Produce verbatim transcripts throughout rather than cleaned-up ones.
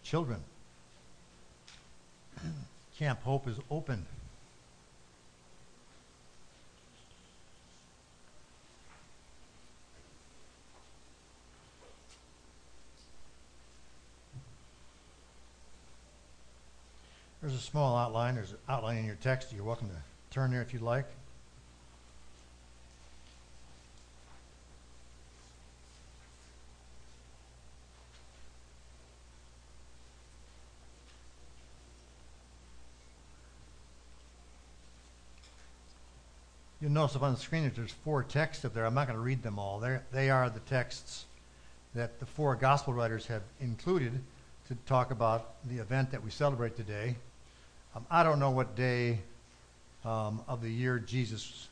children. Camp Hope is open. There's a small outline. There's an outline in your text. You're welcome to turn there if you'd like. You'll notice up on the screen that there's four texts up there. I'm not going to read them all. They're, they are the texts that the four gospel writers have included to talk about the event that we celebrate today. Um, I don't know what day um, of the year Jesus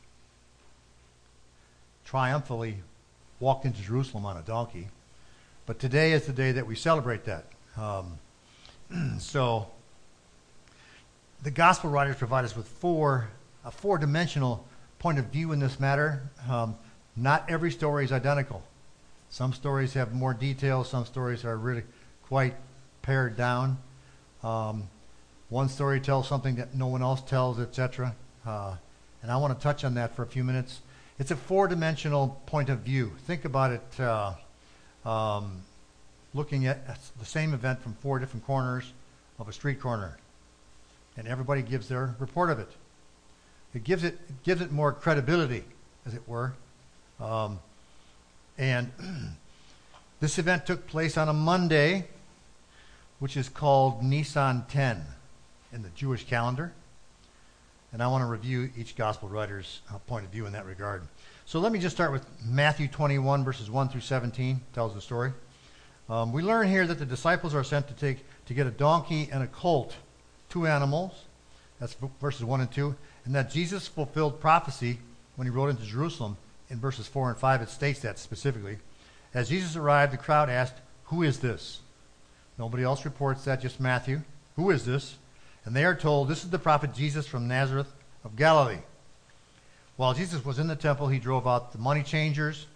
triumphantly walked into Jerusalem on a donkey, but today is the day that we celebrate that. Um, so the gospel writers provide us with four a four-dimensional point of view in this matter. Um, not every story is identical. Some stories have more detail. Some stories are really quite pared down. Um, one story tells something that no one else tells, et cetera. Uh, and I want to touch on that for a few minutes. It's a four-dimensional point of view. Think about it uh, um, looking at the same event from four different corners of a street corner. And everybody gives their report of it. It gives it, it gives it more credibility, as it were. Um, and this event took place on a Monday, which is called Nisan ten in the Jewish calendar. And I want to review each gospel writer's uh, point of view in that regard. So let me just start with Matthew twenty-one, verses one through seventeen, tells the story. Um, we learn here that the disciples are sent to take to get a donkey and a colt, two animals. That's verses one and two. And that Jesus fulfilled prophecy when he rode into Jerusalem. In verses four and five, it states that specifically. As Jesus arrived, the crowd asked, "Who is this?" Nobody else reports that, just Matthew. "Who is this?" And they are told, "This is the prophet Jesus from Nazareth of Galilee." While Jesus was in the temple, he drove out the money changers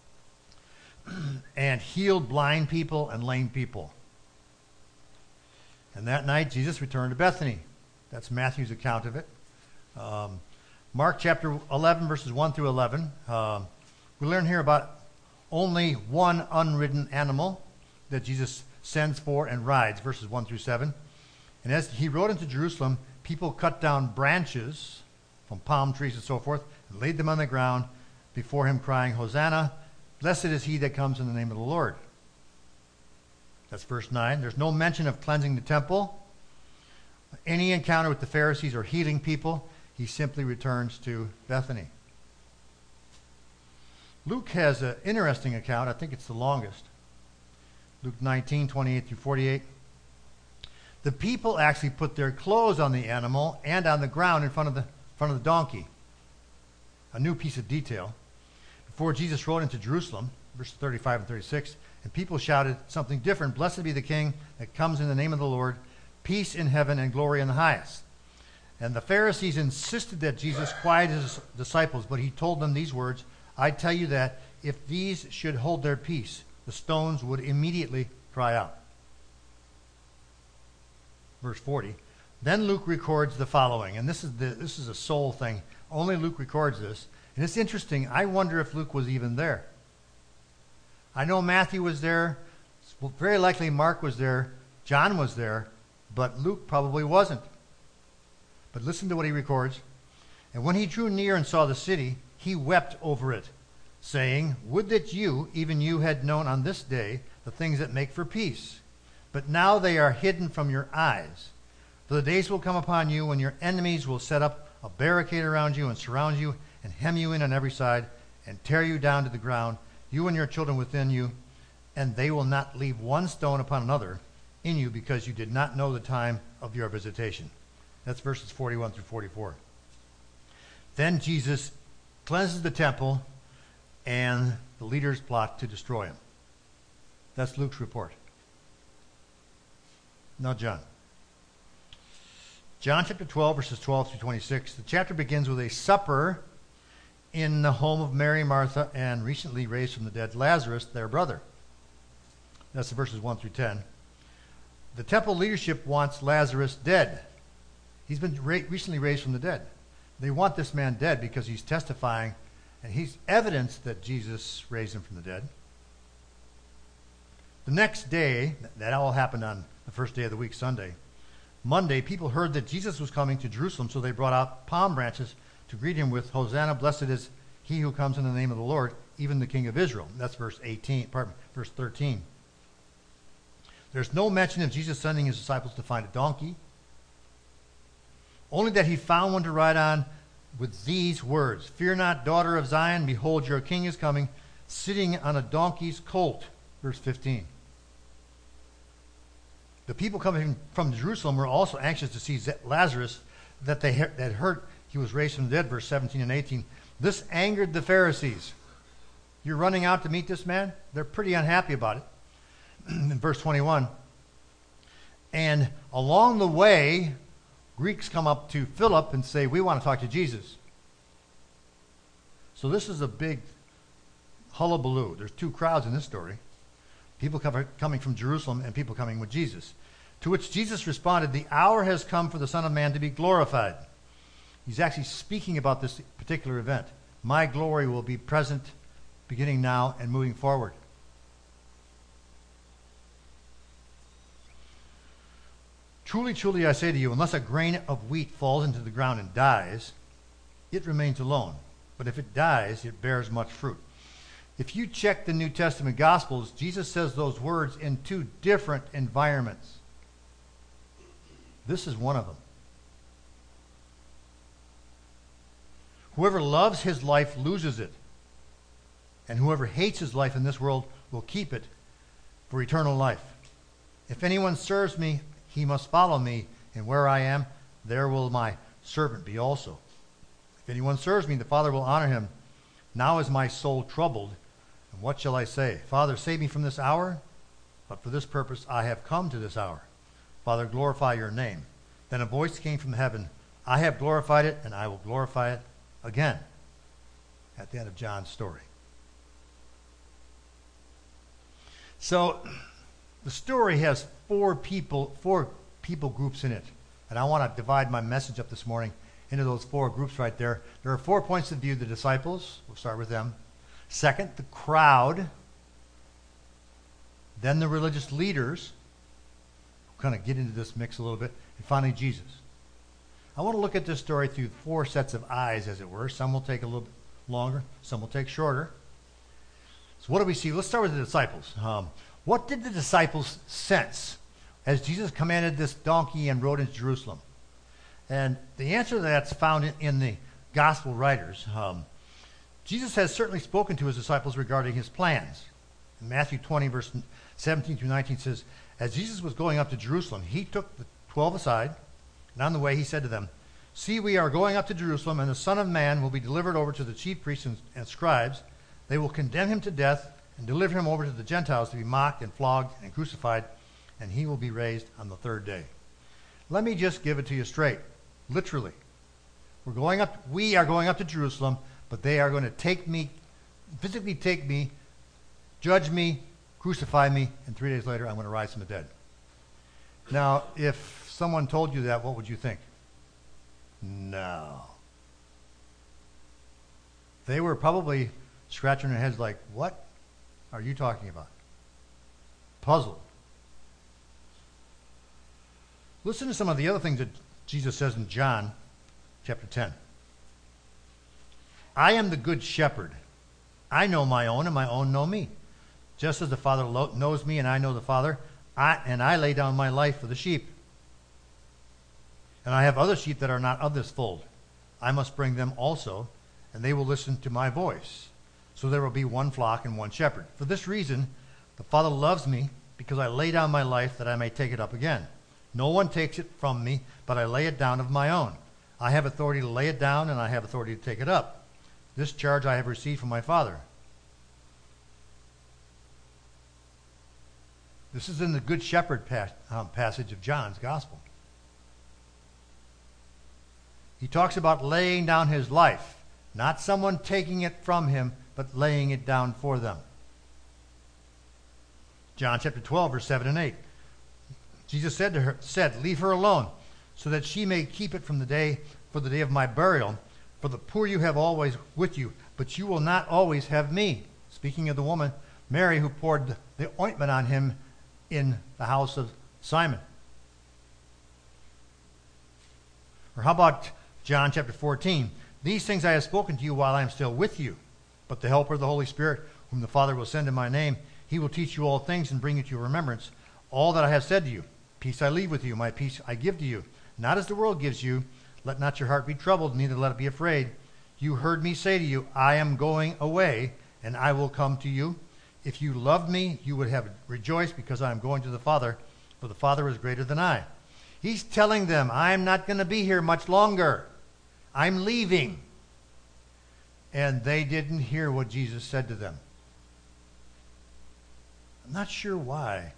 and healed blind people and lame people. And that night, Jesus returned to Bethany. That's Matthew's account of it. Um, Mark chapter eleven, verses one through eleven. Um, we learn here about only one unridden animal that Jesus sends for and rides, verses one through seven. And as he rode into Jerusalem, people cut down branches from palm trees and so forth and laid them on the ground before him, crying, "Hosanna, blessed is he that comes in the name of the Lord." That's verse nine. There's no mention of cleansing the temple, any encounter with the Pharisees or healing people. He simply returns to Bethany. Luke has an interesting account. I think it's the longest. Luke nineteen, twenty-eight through forty-eight. The people actually put their clothes on the animal and on the ground in front of the front of the donkey. A new piece of detail. Before Jesus rode into Jerusalem, verses thirty-five and thirty-six, and people shouted something different. "Blessed be the King that comes in the name of the Lord. Peace in heaven and glory in the highest." And the Pharisees insisted that Jesus quiet his disciples, but he told them these words, "I tell you that if these should hold their peace, the stones would immediately cry out." Verse forty. Then Luke records the following, and this is the, this is a soul thing. Only Luke records this. And it's interesting. I wonder if Luke was even there. I know Matthew was there. Well, very likely Mark was there. John was there. But Luke probably wasn't. But listen to what he records. "And when he drew near and saw the city, he wept over it, saying, Would that you, even you, had known on this day the things that make for peace. But now they are hidden from your eyes. For the days will come upon you when your enemies will set up a barricade around you and surround you and hem you in on every side and tear you down to the ground, you and your children within you, and they will not leave one stone upon another in you because you did not know the time of your visitation." That's verses forty-one through forty-four. Then Jesus cleanses the temple and the leaders plot to destroy him. That's Luke's report. Now John. John chapter twelve, verses twelve through twenty-six. The chapter begins with a supper in the home of Mary, Martha, and recently raised from the dead Lazarus, their brother. That's the verses one through ten. The temple leadership wants Lazarus dead. He's been ra- recently raised from the dead. They want this man dead because he's testifying, and he's evidence that Jesus raised him from the dead. The next day, that all happened on the first day of the week, Sunday. Monday, people heard that Jesus was coming to Jerusalem, so they brought out palm branches to greet him with, Hosanna, blessed is he who comes in the name of the Lord, even the King of Israel. That's verse eighteen, pardon, verse thirteen. There's no mention of Jesus sending his disciples to find a donkey, only that he found one to ride on with these words, Fear not, daughter of Zion, behold, your king is coming, sitting on a donkey's colt. Verse fifteen. The people coming from Jerusalem were also anxious to see Lazarus, that they had heard he was raised from the dead, verse seventeen and eighteen. This angered the Pharisees. You're running out to meet this man? They're pretty unhappy about it. In verse twenty-one, and along the way, Greeks come up to Philip and say, we want to talk to Jesus. So this is a big hullabaloo. There's two crowds in this story. People coming from Jerusalem and people coming with Jesus. To which Jesus responded, the hour has come for the Son of Man to be glorified. He's actually speaking about this particular event. My glory will be present beginning now and moving forward. Truly, truly, I say to you, unless a grain of wheat falls into the ground and dies, it remains alone. But if it dies, it bears much fruit. If you check the New Testament Gospels, Jesus says those words in two different environments. This is one of them. Whoever loves his life loses it. And whoever hates his life in this world will keep it for eternal life. If anyone serves me, he must follow me, and where I am, there will my servant be also. If anyone serves me, the Father will honor him. Now is my soul troubled, and what shall I say? Father, save me from this hour, but for this purpose I have come to this hour. Father, glorify your name. Then a voice came from heaven, I have glorified it, and I will glorify it again. At the end of John's story. So, the story has four people, four people groups in it. And I want to divide my message up this morning into those four groups right there. There are four points of view. The disciples, we'll start with them. Second, the crowd. Then the religious leaders. We'll kind of get into this mix a little bit. And finally, Jesus. I want to look at this story through four sets of eyes, as it were. Some will take a little bit longer. Some will take shorter. So what do we see? Let's start with the disciples. Um, what did the disciples sense as Jesus commanded this donkey and rode into Jerusalem? And the answer to that's found in, in the gospel writers. Um, Jesus has certainly spoken to his disciples regarding his plans. In Matthew twenty, verse seventeen through nineteen says, as Jesus was going up to Jerusalem, he took the twelve aside, and on the way he said to them, see, we are going up to Jerusalem, and the Son of Man will be delivered over to the chief priests and, and scribes. They will condemn him to death and deliver him over to the Gentiles to be mocked and flogged and crucified, and he will be raised on the third day. Let me just give it to you straight, literally. We're going up, we are going up to Jerusalem, but they are going to take me, physically take me, judge me, crucify me, and three days later I'm going to rise from the dead. Now, if someone told you that, what would you think? No. They were probably scratching their heads like, what are you talking about? Puzzled. Listen to some of the other things that Jesus says in John chapter ten. I am the good shepherd. I know my own, and my own know me. Just as the Father lo- knows me, and I know the Father, I, and I lay down my life for the sheep. And I have other sheep that are not of this fold. I must bring them also, and they will listen to my voice. So there will be one flock and one shepherd. For this reason, the Father loves me, because I lay down my life that I may take it up again. No one takes it from me, but I lay it down of my own. I have authority to lay it down, and I have authority to take it up. This charge I have received from my Father. This is in the Good Shepherd pas- um, passage of John's Gospel. He talks about laying down his life, not someone taking it from him, but laying it down for them. John chapter twelve, verse seven and eight. Jesus said to her, said, "Leave her alone, so that she may keep it from the day for the day of my burial. For the poor you have always with you, but you will not always have me." Speaking of the woman, Mary, who poured the ointment on him in the house of Simon. Or how about John chapter fourteen? "These things I have spoken to you while I am still with you. But the Helper, the Holy Spirit, whom the Father will send in my name, he will teach you all things and bring you to your remembrance all that I have said to you. Peace I leave with you, my peace I give to you. Not as the world gives you. Let not your heart be troubled, neither let it be afraid. You heard me say to you, I am going away, and I will come to you. If you loved me, you would have rejoiced because I am going to the Father, for the Father is greater than I." He's telling them, I'm not going to be here much longer. I'm leaving. And they didn't hear what Jesus said to them. I'm not sure why.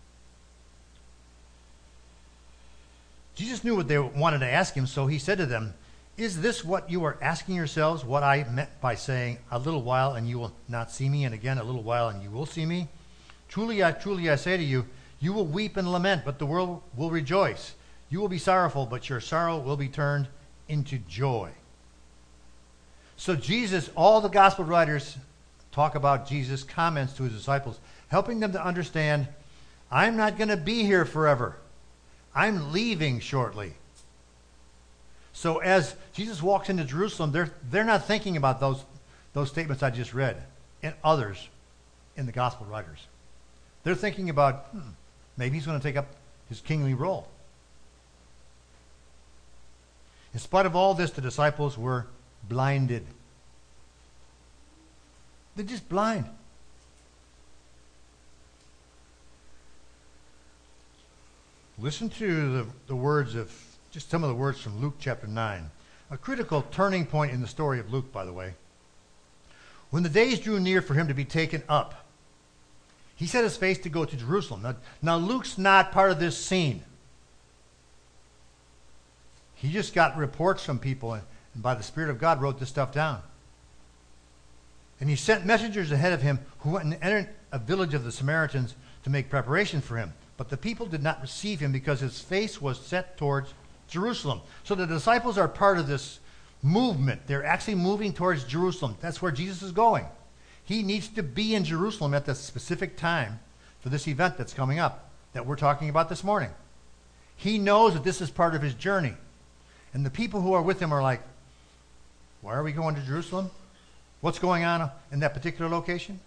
Jesus knew what they wanted to ask him, so he said to them, "Is this what you are asking yourselves, what I meant by saying, a little while and you will not see me, and again a little while and you will see me? Truly, I truly I say to you, you will weep and lament, but the world will rejoice. You will be sorrowful, but your sorrow will be turned into joy." So Jesus, all the gospel writers talk about Jesus' comments to his disciples, helping them to understand, I'm not going to be here forever. I'm leaving shortly. So as Jesus walks into Jerusalem, they're, they're not thinking about those, those statements I just read and others in the gospel writers. They're thinking about, hmm, maybe he's going to take up his kingly role. In spite of all this, the disciples were blinded. They're just blind. Listen to the, the words of, just some of the words from Luke chapter nine. A critical turning point in the story of Luke, by the way. When the days drew near for him to be taken up, he set his face to go to Jerusalem. Now, now Luke's not part of this scene. He just got reports from people, and, and by the Spirit of God wrote this stuff down. And he sent messengers ahead of him who went and entered a village of the Samaritans to make preparation for him. But the people did not receive him because his face was set towards Jerusalem. So the disciples are part of this movement. They're actually moving towards Jerusalem. That's where Jesus is going. He needs to be in Jerusalem at the specific time for this event that's coming up that we're talking about this morning. He knows that this is part of his journey. And the people who are with him are like, why are we going to Jerusalem? What's going on in that particular location?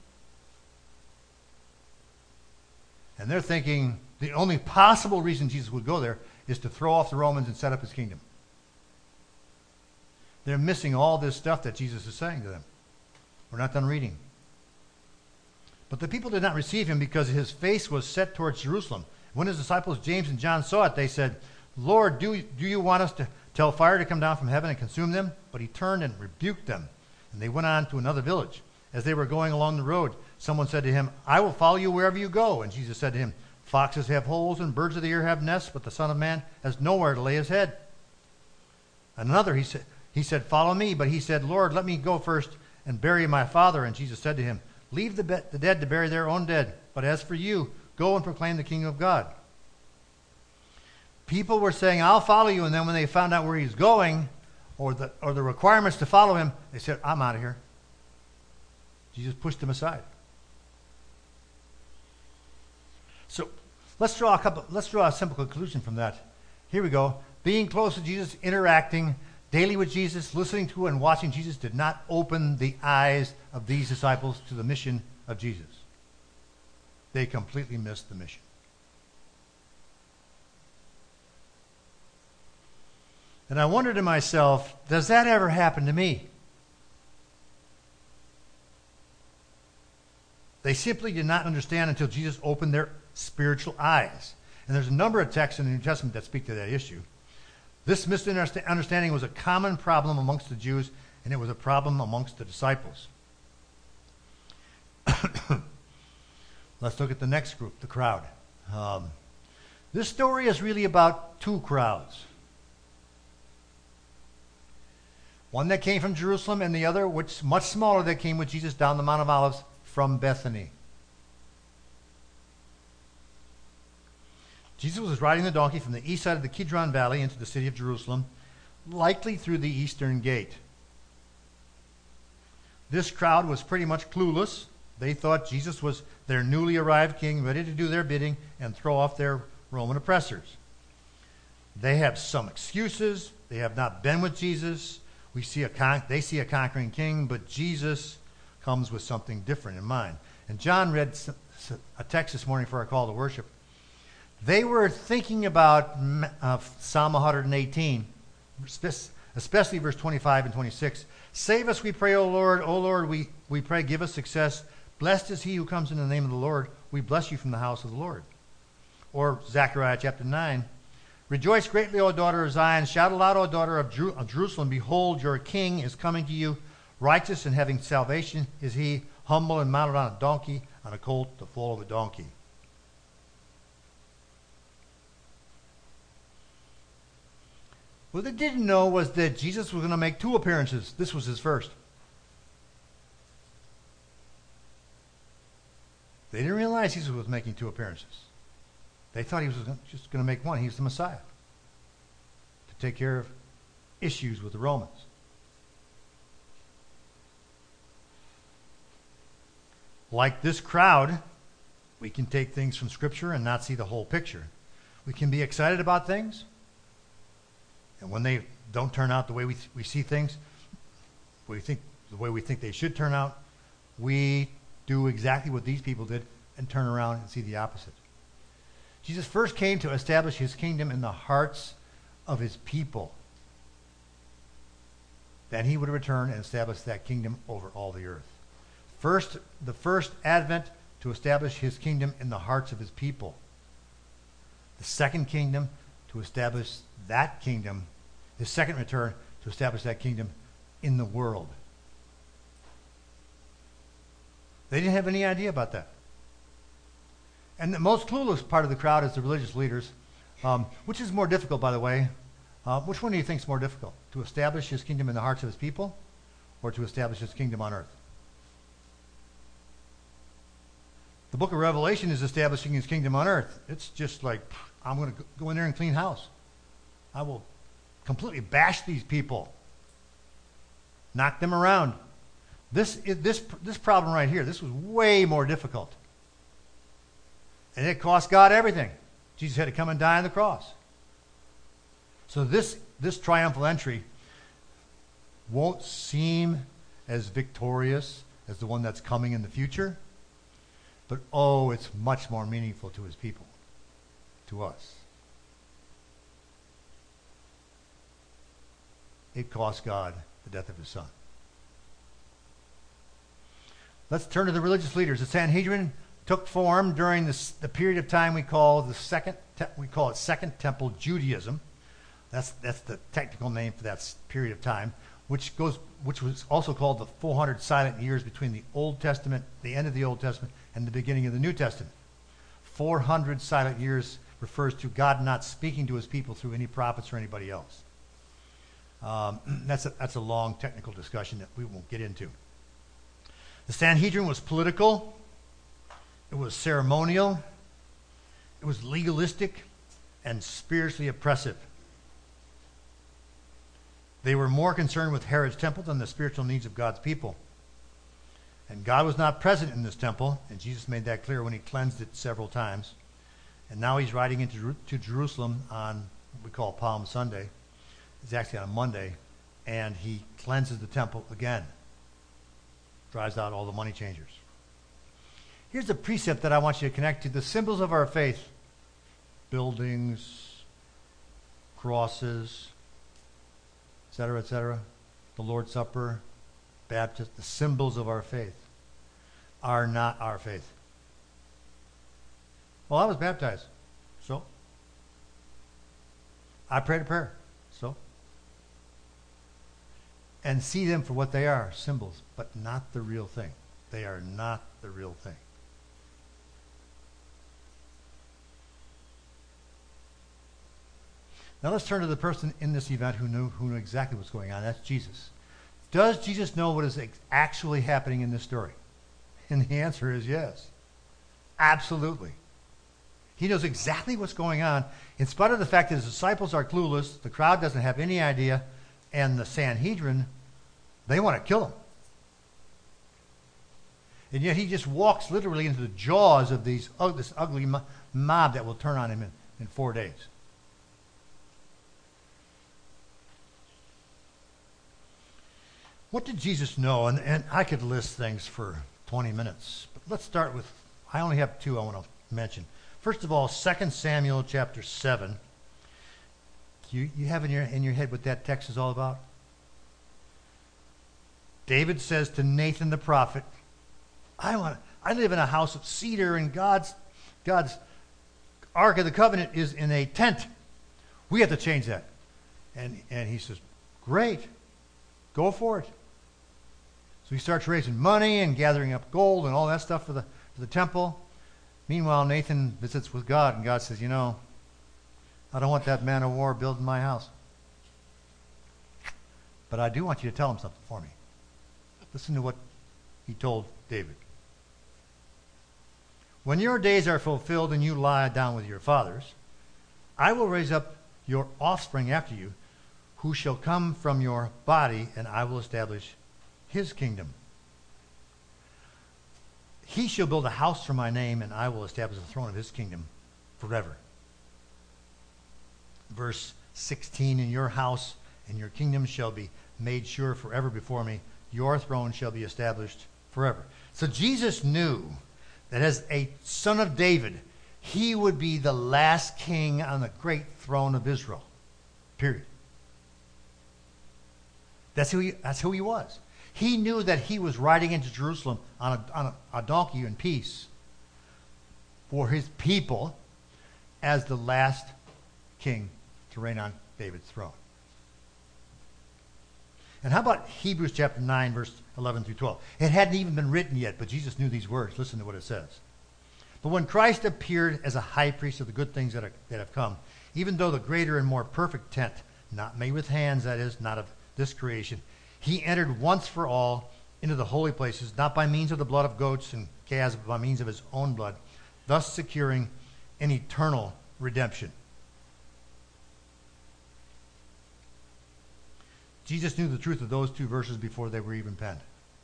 And they're thinking the only possible reason Jesus would go there is to throw off the Romans and set up his kingdom. They're missing all this stuff that Jesus is saying to them. We're not done reading. But the people did not receive him because his face was set towards Jerusalem. When his disciples James and John saw it, they said, Lord, do, do you want us to tell fire to come down from heaven and consume them? But he turned and rebuked them. And they went on to another village. As they were going along the road, someone said to him, I will follow you wherever you go. And Jesus said to him, foxes have holes and birds of the air have nests, but the Son of Man has nowhere to lay his head. And another, he said, he said, follow me. But he said, Lord, let me go first and bury my father. And Jesus said to him, leave the, be- the dead to bury their own dead. But as for you, go and proclaim the kingdom of God. People were saying, I'll follow you. And then when they found out where he's going, or the, or the requirements to follow him, they said, I'm out of here. Jesus pushed them aside. So let's draw a couple. Let's draw a simple conclusion from that. Here we go. Being close to Jesus, interacting daily with Jesus, listening to and watching Jesus did not open the eyes of these disciples to the mission of Jesus. They completely missed the mission. And I wondered to myself, does that ever happen to me? They simply did not understand until Jesus opened their spiritual eyes. And there's a number of texts in the New Testament that speak to that issue. This misunderstanding was a common problem amongst the Jews, and it was a problem amongst the disciples. Let's look at the next group, the crowd. Um, this story is really about two crowds. One that came from Jerusalem, and the other, which much smaller, that came with Jesus down the Mount of Olives from Bethany. Jesus was riding the donkey from the east side of the Kidron Valley into the city of Jerusalem, likely through the eastern gate. This crowd was pretty much clueless. They thought Jesus was their newly arrived king, ready to do their bidding and throw off their Roman oppressors. They have some excuses. They have not been with Jesus. We see a con- they see a conquering king, but Jesus comes with something different in mind. And John read a text this morning for our call to worship. They were thinking about uh, Psalm one eighteen, especially verse twenty-five and twenty-six. Save us, we pray, O Lord. O Lord, we, we pray, give us success. Blessed is he who comes in the name of the Lord. We bless you from the house of the Lord. Or Zechariah chapter nine. Rejoice greatly, O daughter of Zion. Shout aloud, O daughter of, Jer- of Jerusalem. Behold, your king is coming to you. Righteous and having salvation is he, humble and mounted on a donkey, on a colt, the foal of a donkey. What they didn't know was that Jesus was going to make two appearances. This was his first. They didn't realize Jesus was making two appearances. They thought he was just going to make one. He was the Messiah to take care of issues with the Romans. Like this crowd, we can take things from Scripture and not see the whole picture. We can be excited about things, and when they don't turn out the way we, th- we see things, we think the way we think they should turn out, we do exactly what these people did and turn around and see the opposite. Jesus first came to establish his kingdom in the hearts of his people. Then he would return and establish that kingdom over all the earth. First, the first advent to establish his kingdom in the hearts of his people. The second kingdom to establish that kingdom, his second return to establish that kingdom in the world. They didn't have any idea about that. And the most clueless part of the crowd is the religious leaders, um, which is more difficult, by the way. Uh, which one do you think is more difficult? To establish his kingdom in the hearts of his people, or to establish his kingdom on earth? The book of Revelation is establishing his kingdom on earth. It's just like, I'm going to go in there and clean house. I will completely bash these people, knock them around. This, this, this problem right here, this was way more difficult. And it cost God everything. Jesus had to come and die on the cross. So this, this triumphal entry won't seem as victorious as the one that's coming in the future. But oh, it's much more meaningful to his people, to us. It cost God the death of his son. Let's turn to the religious leaders. The Sanhedrin took form during this, the period of time we call the second te- we call it Second Temple Judaism. That's that's the technical name for that period of time, which goes which was also called the four hundred silent years between the Old Testament, the end of the Old Testament, and the beginning of the New Testament. four hundred silent years refers to God not speaking to his people through any prophets or anybody else. Um, that's a, that's a long technical discussion that we won't get into. The Sanhedrin was political. It was ceremonial. It was legalistic and spiritually oppressive. They were more concerned with Herod's temple than the spiritual needs of God's people. And God was not present in this temple, and Jesus made that clear when he cleansed it several times. And now he's riding into to Jerusalem on what we call Palm Sunday. It's actually on a Monday, and he cleanses the temple again. Drives out all the money changers. Here's a precept that I want you to connect to. The symbols of our faith. Buildings, crosses, et cetera, et cetera. The Lord's Supper, baptism, the symbols of our faith are not our faith. Well, I was baptized. So? I prayed a prayer. So? And see them for what they are, symbols, but not the real thing. They are not the real thing. Now let's turn to the person in this event who knew who knew exactly what's going on. That's Jesus. Does Jesus know what is actually happening in this story? And the answer is yes. Absolutely. He knows exactly what's going on, in spite of the fact that his disciples are clueless, the crowd doesn't have any idea, and the Sanhedrin, they want to kill him. And yet he just walks literally into the jaws of these, oh, this ugly mob that will turn on him in, in four days. What did Jesus know? And, and I could list things for twenty minutes. But let's start with, I only have two I want to mention. First of all, Second Samuel chapter seven. You, you have in your, in your head what that text is all about? David says to Nathan the prophet, I want. I live in a house of cedar, and God's God's Ark of the Covenant is in a tent. We have to change that. And and he says, great, go for it. So he starts raising money and gathering up gold and all that stuff for the for the temple. Meanwhile, Nathan visits with God, and God says, you know, I don't want that man of war building my house. But I do want you to tell him something for me. Listen to what he told David. When your days are fulfilled and you lie down with your fathers, I will raise up your offspring after you, who shall come from your body, and I will establish his kingdom. He shall build a house for my name, and I will establish the throne of his kingdom forever. Verse sixteen, in your house and your kingdom shall be made sure forever before me. Your throne shall be established forever. So Jesus knew that as a son of David, he would be the last king on the great throne of Israel. Period. That's who he, that's who he was. He knew that he was riding into Jerusalem on a, on a, a donkey in peace for his people as the last king to reign on David's throne. And how about Hebrews chapter nine, verse eleven through twelve? It hadn't even been written yet, but Jesus knew these words. Listen to what it says. But when Christ appeared as a high priest of the good things that, are, that have come, even though the greater and more perfect tent, not made with hands, that is, not of this creation, he entered once for all into the holy places, not by means of the blood of goats and calves, but by means of his own blood, thus securing an eternal redemption. Jesus knew the truth of those two verses before they were even penned.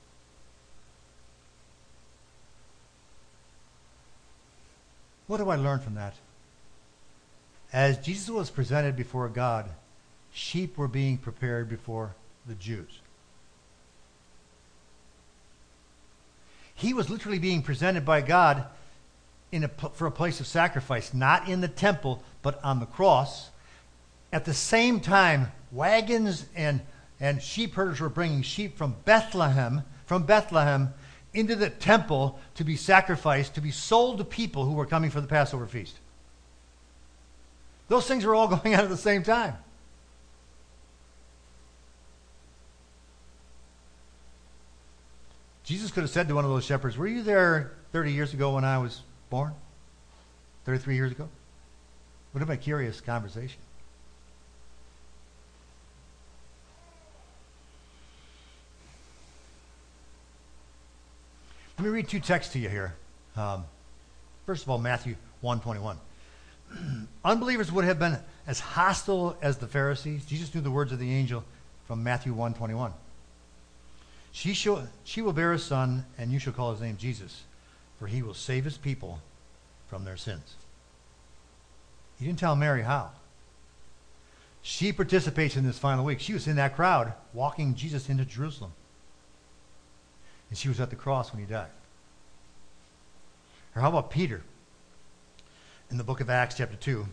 What do I learn from that? As Jesus was presented before God, sheep were being prepared before the Jews. He was literally being presented by God in a, for a place of sacrifice, not in the temple, but on the cross. At the same time, wagons and And sheep herders were bringing sheep from Bethlehem, from Bethlehem into the temple to be sacrificed, to be sold to people who were coming for the Passover feast. Those things were all going on at the same time. Jesus could have said to one of those shepherds, were you there thirty years ago when I was born? thirty-three years ago? Would have been a curious conversation. Let me read two texts to you here. Um, first of all, Matthew one twenty-one. Unbelievers would have been as hostile as the Pharisees. Jesus knew the words of the angel from Matthew one twenty-one. She, shall, she will bear a son, and you shall call his name Jesus, for he will save his people from their sins. He didn't tell Mary how. She participates in this final week. She was in that crowd walking Jesus into Jerusalem. And she was at the cross when he died. Or how about Peter? In the book of Acts, chapter two.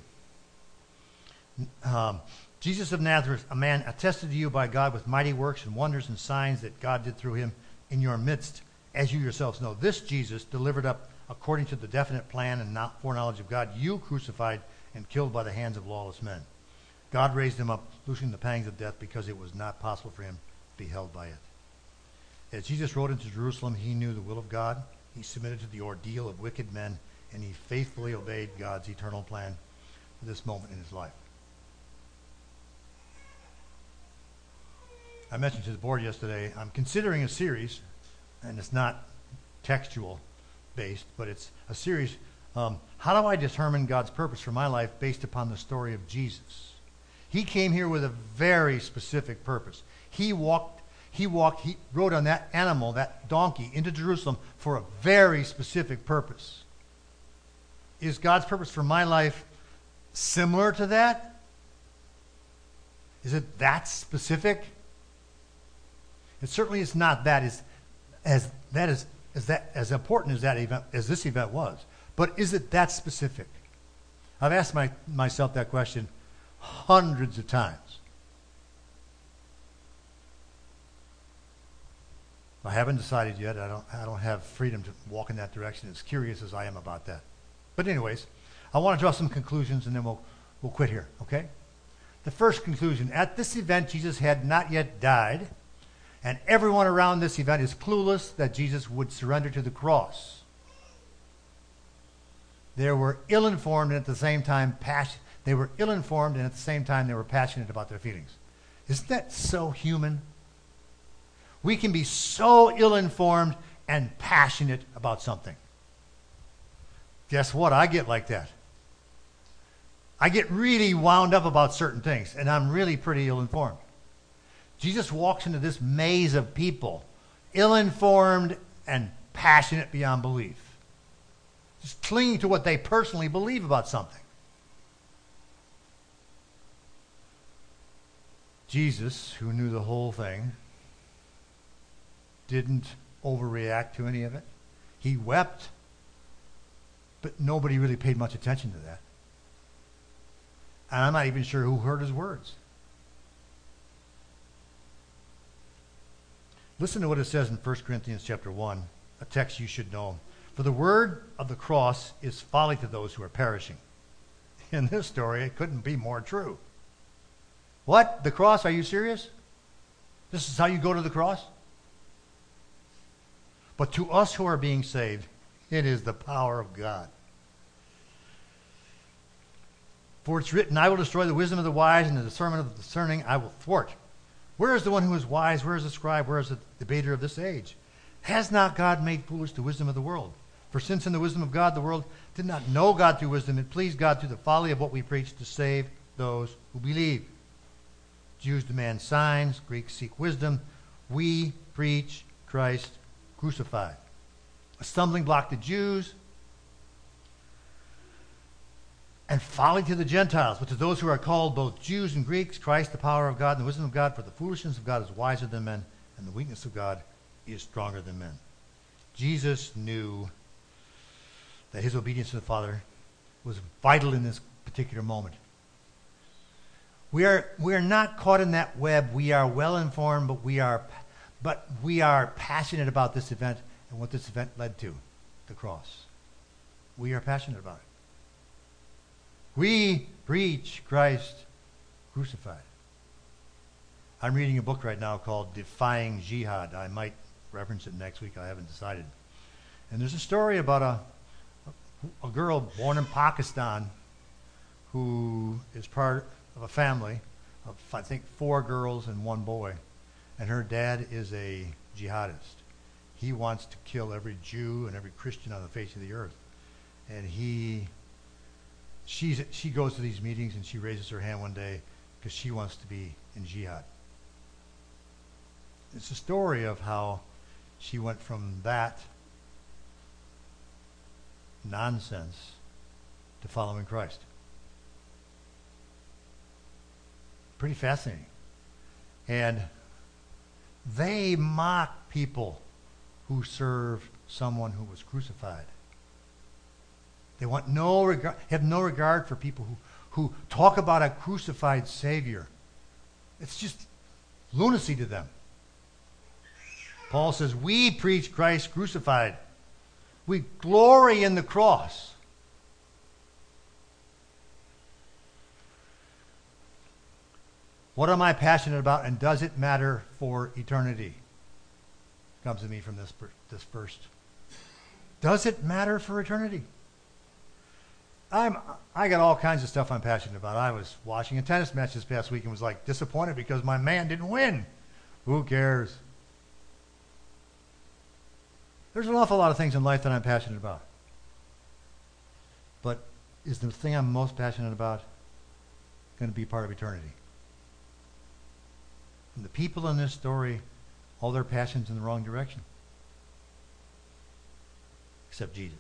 Um, Jesus of Nazareth, a man attested to you by God with mighty works and wonders and signs that God did through him in your midst, as you yourselves know. This Jesus, delivered up according to the definite plan and not foreknowledge of God, you crucified and killed by the hands of lawless men. God raised him up, loosing the pangs of death, because it was not possible for him to be held by it. As Jesus rode into Jerusalem, he knew the will of God. He submitted to the ordeal of wicked men, and he faithfully obeyed God's eternal plan for this moment in his life. I mentioned to the board yesterday, I'm considering a series, and it's not textual based, but it's a series Um, how do I determine God's purpose for my life based upon the story of Jesus? He came here with a very specific purpose. He walked, he walked, he rode on that animal, that donkey, into Jerusalem for a very specific purpose. Is God's purpose for my life similar to that? Is it that specific? It certainly is not that is as that is as that as important as that event as this event was. But is it that specific? I've asked my, myself that question hundreds of times. I haven't decided yet. I don't I don't have freedom to walk in that direction, as curious as I am about that. But anyways, I want to draw some conclusions and then we'll we'll quit here, okay? The first conclusion, at this event Jesus had not yet died, and everyone around this event is clueless that Jesus would surrender to the cross. They were ill-informed and at the same time passionate. They were ill-informed and at the same time they were passionate about their feelings. Isn't that so human? We can be so ill-informed and passionate about something. Guess what? I get like that. I get really wound up about certain things, and I'm really pretty ill-informed. Jesus walks into this maze of people, ill-informed and passionate beyond belief, just clinging to what they personally believe about something. Jesus, who knew the whole thing, didn't overreact to any of it. He wept, but nobody really paid much attention to that. And I'm not even sure who heard his words. Listen to what it says in First Corinthians chapter one, a text you should know. For the word of the cross is folly to those who are perishing. In this story, it couldn't be more true. What? The cross? Are you serious? This is how you go to the cross? But to us who are being saved, it is the power of God. For it's written, I will destroy the wisdom of the wise, and the discernment of the discerning I will thwart. Where is the one who is wise? Where is the scribe? Where is the debater of this age? Has not God made foolish the wisdom of the world? For since in the wisdom of God the world did not know God through wisdom, it pleased God through the folly of what we preach to save those who believe. Jews demand signs, Greeks seek wisdom. We preach Christ crucified. A stumbling block to Jews and folly to the Gentiles, but to those who are called both Jews and Greeks, Christ the power of God and the wisdom of God, for the foolishness of God is wiser than men, and the weakness of God is stronger than men. Jesus knew that his obedience to the Father was vital in this particular moment. We are we are not caught in that web. We are well informed, but we are but we are passionate about this event and what this event led to, the cross. We are passionate about it. We preach Christ crucified. I'm reading a book right now called Defying Jihad. I might reference it next week. I haven't decided. And there's a story about a a girl born in Pakistan who is part of a family of, I think, four girls and one boy. And her dad is a jihadist. He wants to kill every Jew and every Christian on the face of the earth. And he, she's, she goes to these meetings and she raises her hand one day because she wants to be in jihad. It's a story of how she went from that nonsense to following Christ. Pretty fascinating. And they mock people who serve someone who was crucified. They want no regard, have no regard for people who, who talk about a crucified Savior. It's just lunacy to them. Paul says, we preach Christ crucified. We glory in the cross. What am I passionate about, and does it matter for eternity? Comes to me from this, this first. Does it matter for eternity? I'm, I got all kinds of stuff I'm passionate about. I was watching a tennis match this past week and was like disappointed because my man didn't win. Who cares? There's an awful lot of things in life that I'm passionate about. But is the thing I'm most passionate about going to be part of eternity? And the people in this story, all their passions in the wrong direction. Except Jesus.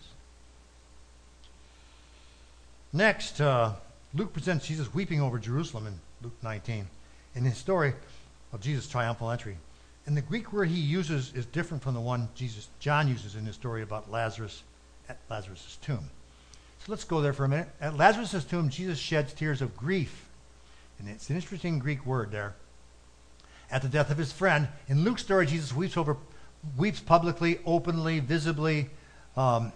Next, uh, Luke presents Jesus weeping over Jerusalem in Luke nineteen. In his story of Jesus' triumphal entry. And the Greek word he uses is different from the one Jesus John uses in his story about Lazarus at Lazarus' tomb. So let's go there for a minute. At Lazarus' tomb, Jesus sheds tears of grief. And it's an interesting Greek word there. At the death of his friend. In Luke's story, Jesus weeps over, weeps publicly, openly, visibly. Um,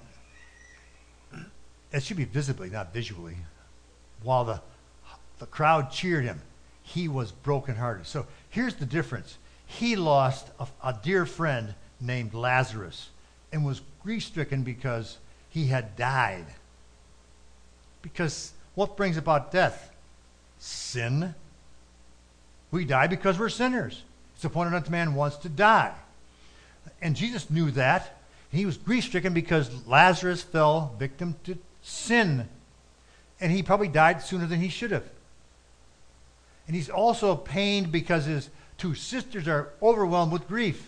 it should be visibly, not visually. While the, the crowd cheered him, he was brokenhearted. So here's the difference. He lost a, a dear friend named Lazarus and was grief-stricken because he had died. Because what brings about death? Sin. We die because we're sinners. It's appointed unto man once to die. And Jesus knew that. He was grief-stricken because Lazarus fell victim to sin. And he probably died sooner than he should have. And he's also pained because his two sisters are overwhelmed with grief.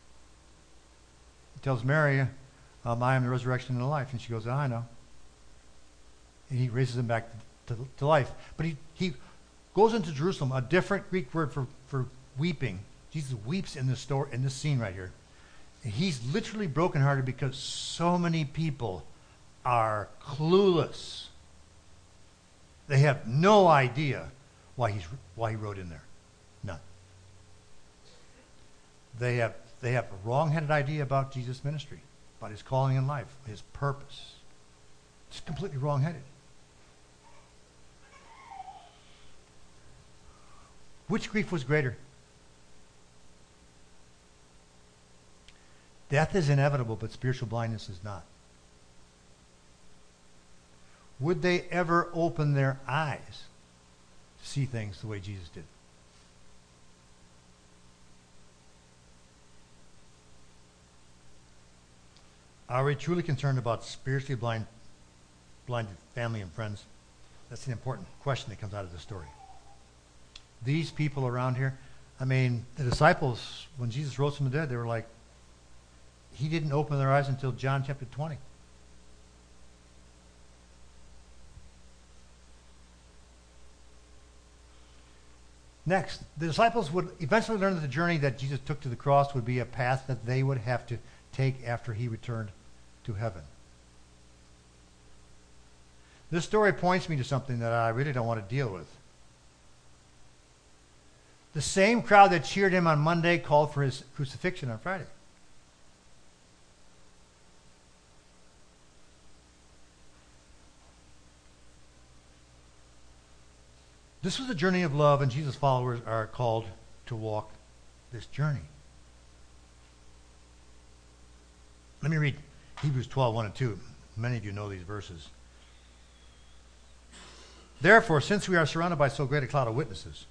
He tells Mary, um, I am the resurrection and the life. And she goes, oh, I know. And he raises them back to, to, to life. But he, he goes into Jerusalem, a different Greek word for, for weeping. Jesus weeps in this story, in this scene right here. And he's literally brokenhearted because so many people are clueless. They have no idea why he's why he wrote in there. None. They have they have a wrong-headed idea about Jesus' ministry, about his calling in life, his purpose. It's completely wrong-headed. Which grief was greater? Death is inevitable, but spiritual blindness is not. Would they ever open their eyes to see things the way Jesus did? Are we truly concerned about spiritually blind, blinded family and friends? That's an important question that comes out of this story. These people around here, I mean, the disciples, when Jesus rose from the dead, they were like, he didn't open their eyes until John chapter twenty. Next, the disciples would eventually learn that the journey that Jesus took to the cross would be a path that they would have to take after he returned to heaven. This story points me to something that I really don't want to deal with. The same crowd that cheered him on Monday called for his crucifixion on Friday. This was a journey of love, and Jesus' followers are called to walk this journey. Let me read Hebrews twelve, one and two. Many of you know these verses. Therefore, since we are surrounded by so great a cloud of witnesses,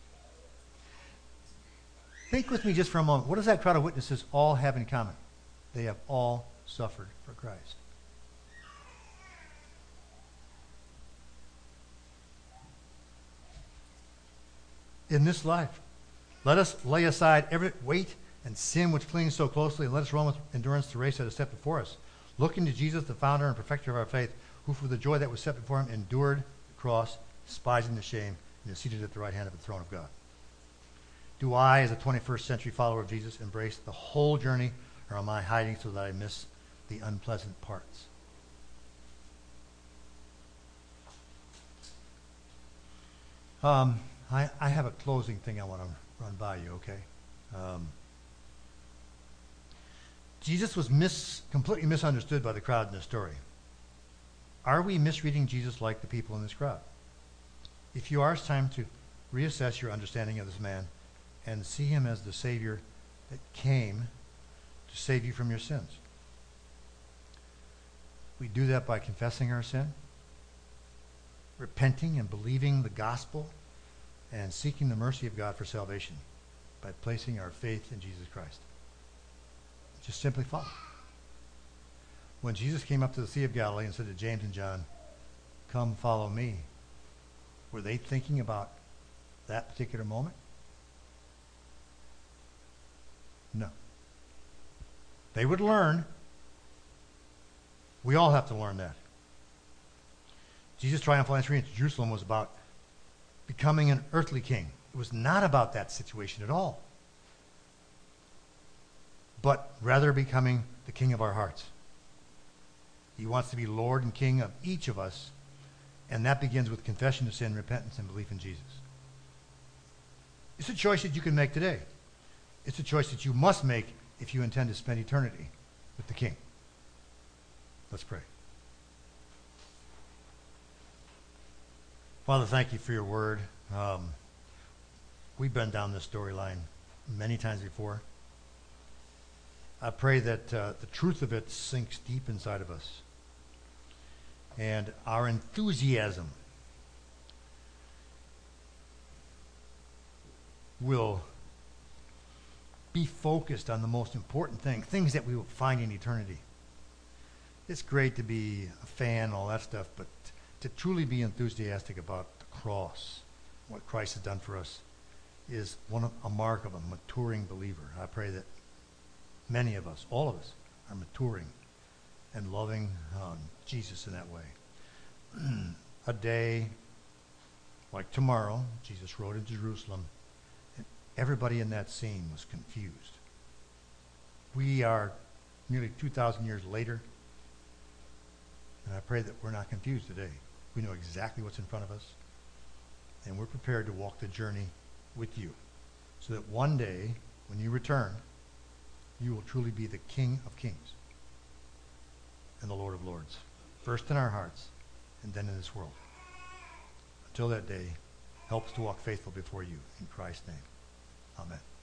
think with me just for a moment. What does that crowd of witnesses all have in common? They have all suffered for Christ. In this life, let us lay aside every weight and sin which clings so closely, and let us run with endurance the race that is set before us. Looking to Jesus, the founder and perfecter of our faith, who for the joy that was set before him endured the cross, despising the shame, and is seated at the right hand of the throne of God. Do I, as a twenty-first century follower of Jesus, embrace the whole journey, or am I hiding so that I miss the unpleasant parts? Um, I, I have a closing thing I want to run by you, okay? Um, Jesus was mis, completely misunderstood by the crowd in this story. Are we misreading Jesus like the people in this crowd? If you are, it's time to reassess your understanding of this man and see him as the Savior that came to save you from your sins. We do that by confessing our sin, repenting and believing the gospel, and seeking the mercy of God for salvation by placing our faith in Jesus Christ. Just simply follow. When Jesus came up to the Sea of Galilee and said to James and John, come follow me, were they thinking about that particular moment? No. They would learn. We all have to learn that. Jesus' triumphal entry into Jerusalem was about becoming an earthly king. It was not about that situation at all, but rather becoming the king of our hearts. He wants to be Lord and King of each of us, and that begins with confession of sin, repentance, and belief in Jesus. It's a choice that you can make today. It's a choice that you must make if you intend to spend eternity with the King. Let's pray. Father, thank you for your word. Um, we've been down this storyline many times before. I pray that uh, the truth of it sinks deep inside of us. And our enthusiasm will be focused on the most important thing, things that we will find in eternity. It's great to be a fan, all that stuff, but to truly be enthusiastic about the cross, what Christ has done for us, is one of, a mark of a maturing believer. I pray that many of us, all of us, are maturing and loving um, Jesus in that way. A day like tomorrow, Jesus rode into Jerusalem, and everybody in that scene was confused. We are nearly two thousand years later, and I pray that we're not confused today. We know exactly what's in front of us, and we're prepared to walk the journey with you, so that one day, when you return, you will truly be the King of Kings and the Lord of Lords, first in our hearts and then in this world. Until that day, help us to walk faithful before you. In Christ's name, amen.